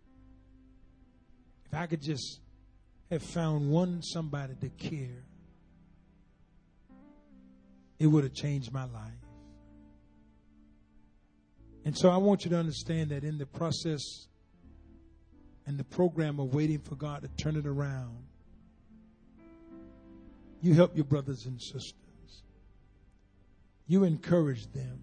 If I could just have found one somebody to care, it would have changed my life. And so I want you to understand that in the process and the program of waiting for God to turn it around, you help your brothers and sisters. You encourage them.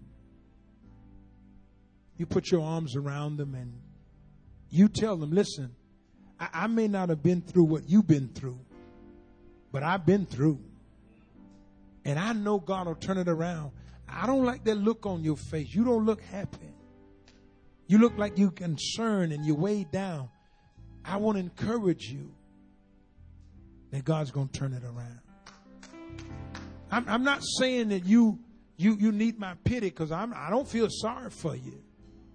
You put your arms around them and you tell them, listen, I, I may not have been through what you've been through, but I've been through. And I know God will turn it around. I don't like that look on your face. You don't look happy. You look like you're concerned and you're weighed down. I want to encourage you that God's going to turn it around. I'm, I'm not saying that you you you need my pity, because I'm I don't feel sorry for you.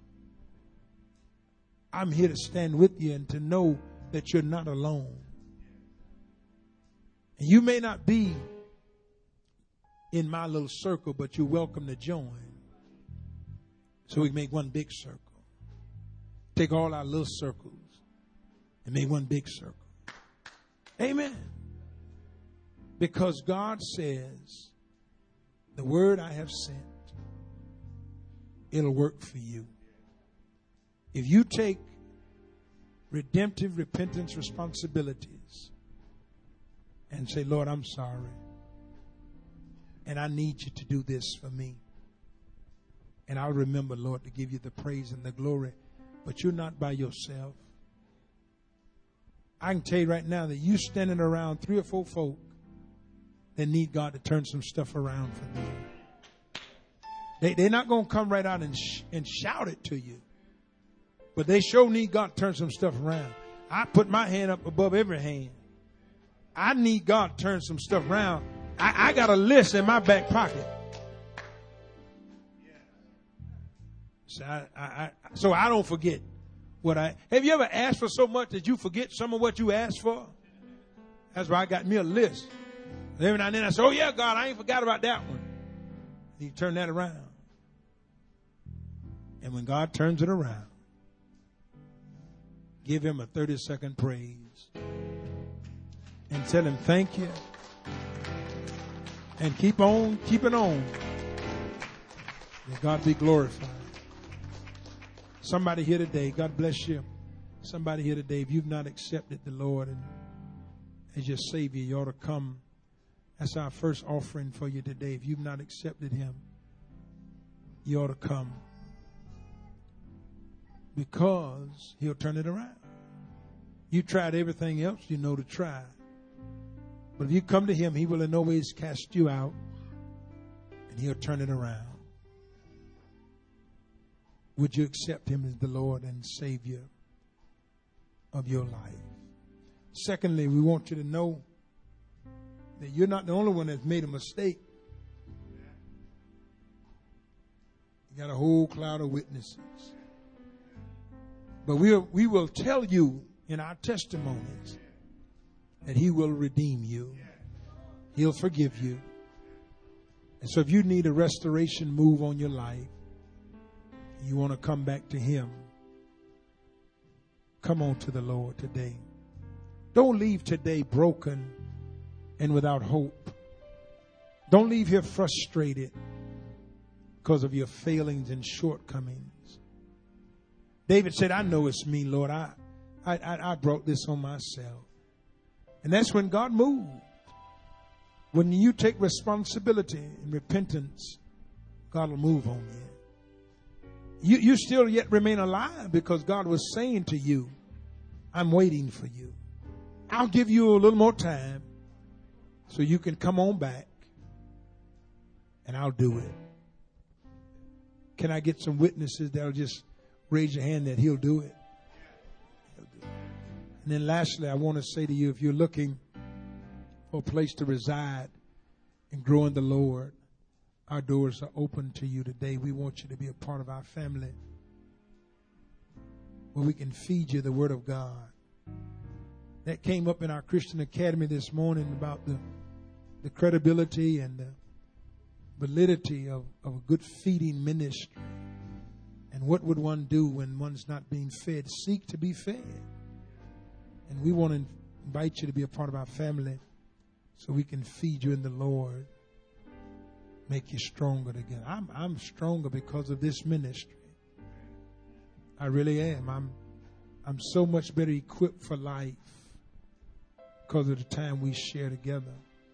I'm here to stand with you and to know that you're not alone. And you may not be in my little circle, but you're welcome to join. So we can make one big circle. Take all our little circles and make one big circle. Amen. Because God says, the word I have sent, it'll work for you. If you take redemptive repentance responsibilities and say, Lord, I'm sorry, and I need you to do this for me. And I'll remember, Lord, to give you the praise and the glory. But you're not by yourself. I can tell you right now that you're standing around three or four folk that need God to turn some stuff around for them. They, they're not going to come right out and, sh- and shout it to you. But they sure need God to turn some stuff around. I put my hand up above every hand. I need God to turn some stuff around. I, I got a list in my back pocket. So I, I, I, so I don't forget what I... Have you ever asked for so much that you forget some of what you asked for? That's why I got me a list. Every now and then I say, oh yeah, God, I ain't forgot about that one. And you turn that around. And when God turns it around, give him a thirty second praise. And tell him thank you. And keep on, keep it on. May God be glorified. Somebody here today, God bless you. Somebody here today, if you've not accepted the Lord and as your Savior, you ought to come. That's our first offering for you today. If you've not accepted him, you ought to come. Because he'll turn it around. You tried everything else you know to try. But if you come to him, he will in no ways cast you out. And he'll turn it around. Would you accept him as the Lord and Savior of your life? Secondly, we want you to know that you're not the only one that's made a mistake. You got a whole cloud of witnesses. But we will, we will tell you in our testimonies that he will redeem you. He'll forgive you. And so if you need a restoration move on your life, you want to come back to him, come on to the Lord today. Don't leave today broken and without hope. Don't leave here frustrated. because of your failings and shortcomings. David said, I know it's me, Lord. I, I, I brought this on myself. And that's when God moved. When you take responsibility and repentance, God will move on you. You, you still yet remain alive because God was saying to you, I'm waiting for you. I'll give you a little more time so you can come on back and I'll do it. Can I get some witnesses that'll just raise your hand that he'll do it? He'll do it. And then lastly, I want to say to you, if you're looking for a place to reside and grow in the Lord, our doors are open to you today. We want you to be a part of our family where we can feed you the Word of God. That came up in our Christian Academy this morning about the, the credibility and the validity of, of a good feeding ministry. And what would one do when one's not being fed? Seek to be fed. And we want to invite you to be a part of our family so we can feed you in the Lord, make you stronger again. I'm, I'm stronger because of this ministry. I really am. I'm, I'm so much better equipped for life because of the time we share together.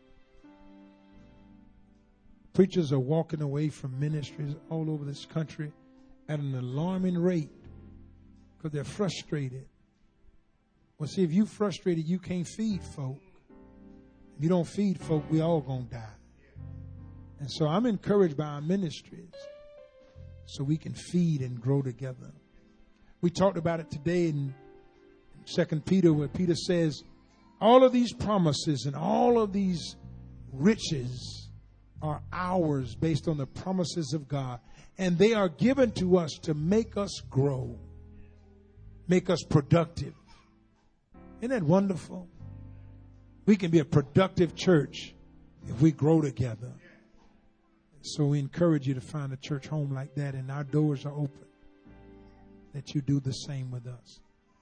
Preachers are walking away from ministries all over this country at an alarming rate because they're frustrated. Well, see, if you're frustrated, you can't feed folk. If you don't feed folk, we all gonna die. And so I'm encouraged by our ministries so we can feed and grow together. We talked about it today in Second Peter, where Peter says, all of these promises and all of these riches are ours based on the promises of God. And they are given to us to make us grow, make us productive. Isn't that wonderful? We can be a productive church if we grow together. So we encourage you to find a church home like that, and our doors are open, that you do the same with us.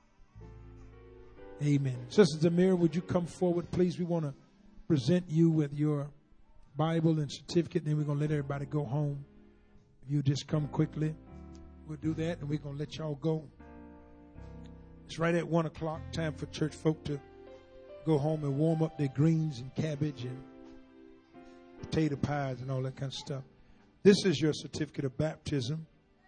Amen. Sister Zamira, would you come forward, please? We want to present you with your Bible and certificate, and then we're going to let everybody go home. If you just come quickly, we'll do that, and we're going to let y'all go. It's right at one o'clock, time for church folk to go home and warm up their greens and cabbage and potato pies and all that kind of stuff. This is your certificate of baptism.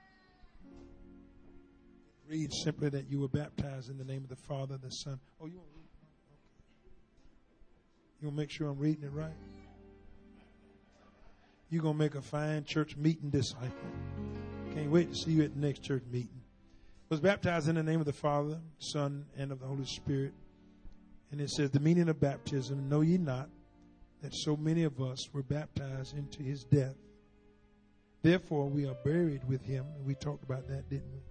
It reads simply that you were baptized in the name of the Father, the Son. Oh, you want to read it? Okay. You want to make sure I'm reading it right? You're going to make a fine church meeting disciple. Can't wait to see you at the next church meeting. Was baptized in the name of the Father, Son, and of the Holy Spirit. And it says, the meaning of baptism, know ye not that so many of us were baptized into his death. Therefore, we are buried with him. And we talked about that, didn't we?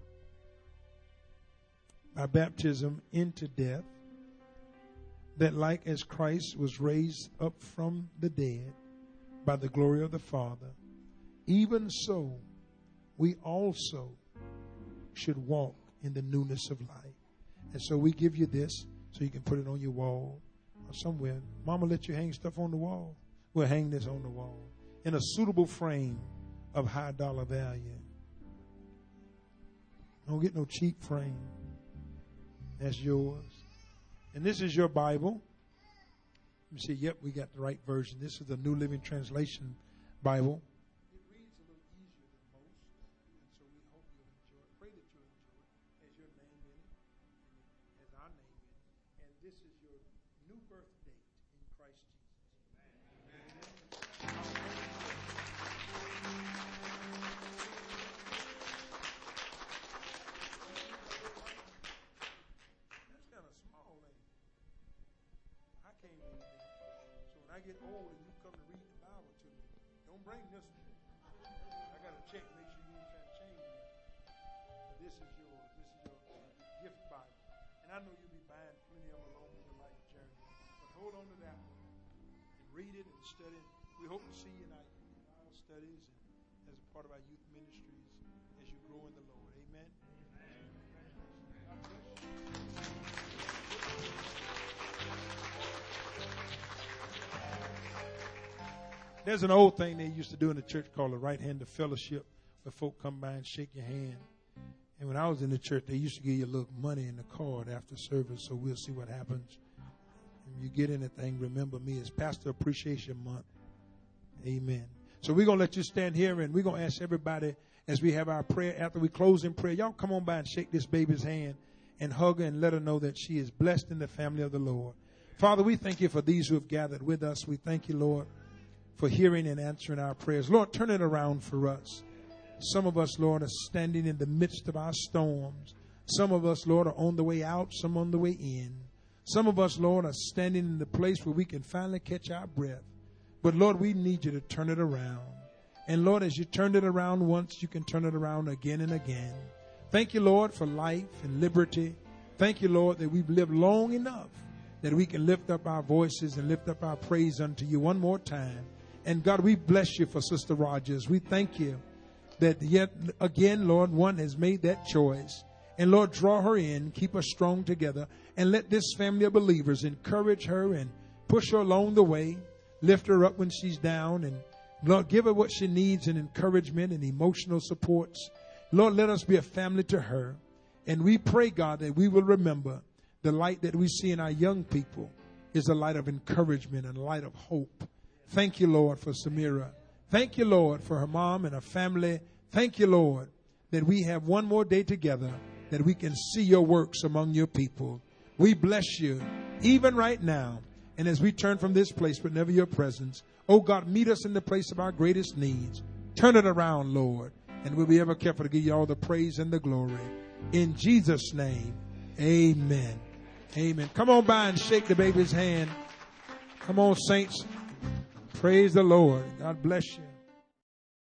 By baptism into death, that like as Christ was raised up from the dead by the glory of the Father, even so we also should walk in the newness of life. And so we give you this so you can put it on your wall or somewhere. Mama let you hang stuff on the wall. We'll hang this on the wall in a suitable frame of high dollar value. Don't get no cheap frame. That's yours. And this is your Bible. Let me see. Yep, we got the right version. This is the New Living Translation Bible. It reads a little easier than most, and so we hope you'll enjoy it. Pray that you'll enjoy it. Has your name in it, and it has our name in it. And this is your new birth date in Christ Jesus. Amen. That's kind of small, ain't it? I can't read that. So when I get old and you come to read the Bible to me, don't bring this one. I got to check, make sure you ain't trying to change that. But this is yours. This is your uh, gift Bible. And I know you'll be buying plenty of them along with your life journey. But hold on to that one and read it and study it. We hope to see you in our Bible studies and as a part of our youth ministries as you grow in the Lord. Amen. God bless you. There's an old thing they used to do in the church called a right-handed fellowship, where folk come by and shake your hand. And when I was in the church, they used to give you a little money in the card after service, so we'll see what happens. If you get anything, remember me. It's Pastor Appreciation Month. Amen. So we're going to let you stand here, and we're going to ask everybody as we have our prayer, after we close in prayer, y'all come on by and shake this baby's hand and hug her and let her know that she is blessed in the family of the Lord. Father, we thank you for these who have gathered with us. We thank you, Lord, for hearing and answering our prayers. Lord, turn it around for us. Some of us, Lord, are standing in the midst of our storms. Some of us, Lord, are on the way out, some on the way in. Some of us, Lord, are standing in the place where we can finally catch our breath. But, Lord, we need you to turn it around. And, Lord, as you turned it around once, you can turn it around again and again. Thank you, Lord, for life and liberty. Thank you, Lord, that we've lived long enough that we can lift up our voices and lift up our praise unto you one more time. And, God, we bless you for Sister Rogers. We thank you that yet again, Lord, one has made that choice. And, Lord, draw her in, keep her strong together, and let this family of believers encourage her and push her along the way, lift her up when she's down, and, Lord, give her what she needs in encouragement and emotional supports. Lord, let us be a family to her. And we pray, God, that we will remember the light that we see in our young people is a light of encouragement and a light of hope. Thank you, Lord, for Samira. Thank you, Lord, for her mom and her family. Thank you, Lord, that we have one more day together, that we can see your works among your people. We bless you even right now. And as we turn from this place, but never your presence, oh God, meet us in the place of our greatest needs. Turn it around, Lord, and we'll be ever careful to give you all the praise and the glory. In Jesus' name, amen. Amen. Come on by and shake the baby's hand. Come on, saints. Praise the Lord. God bless you.